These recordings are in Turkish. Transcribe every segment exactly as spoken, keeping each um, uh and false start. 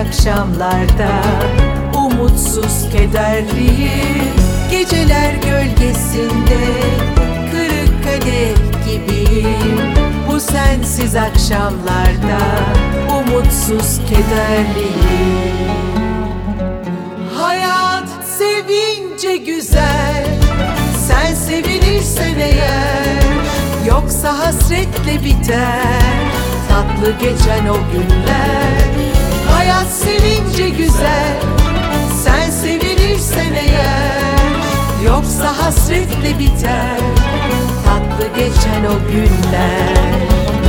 akşamlarda, umutsuz kederliyim geceler gölgesinde, kırık kadeh gibiyim bu sensiz akşamlarda, umutsuz kederliyim. Hayat sevince güzel, sen sevinirsen eğer, yoksa hasretle biter tatlı geçen o günler. Hayat sevince güzel, sen sevinirsen eğer, yoksa hasretle biter tatlı geçen o günler.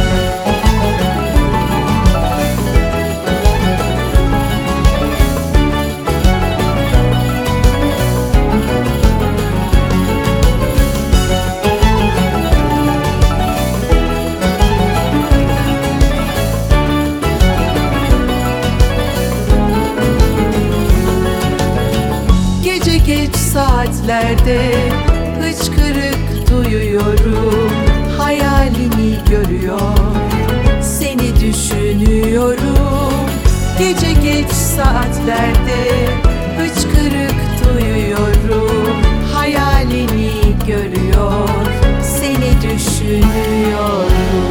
Geç saatlerde hıçkırık duyuyorum, hayalini görüyor, seni düşünüyorum. Gece geç saatlerde hıçkırık duyuyorum, hayalini görüyor, seni düşünüyorum.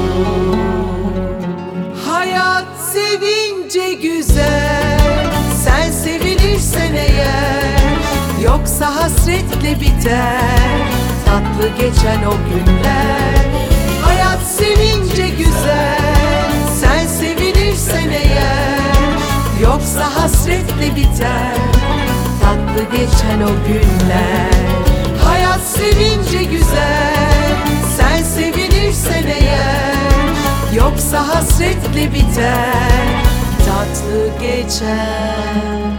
Hayat sevince güzel, sen sevinirsen eğer, yoksa hasretle biter tatlı geçen o günler. Hayat sevince güzel, sen sevinirsen eğer, yoksa hasretle biter tatlı geçen o günler. Hayat sevince güzel, sen sevinirsen eğer, yoksa hasretle biter tatlı geçen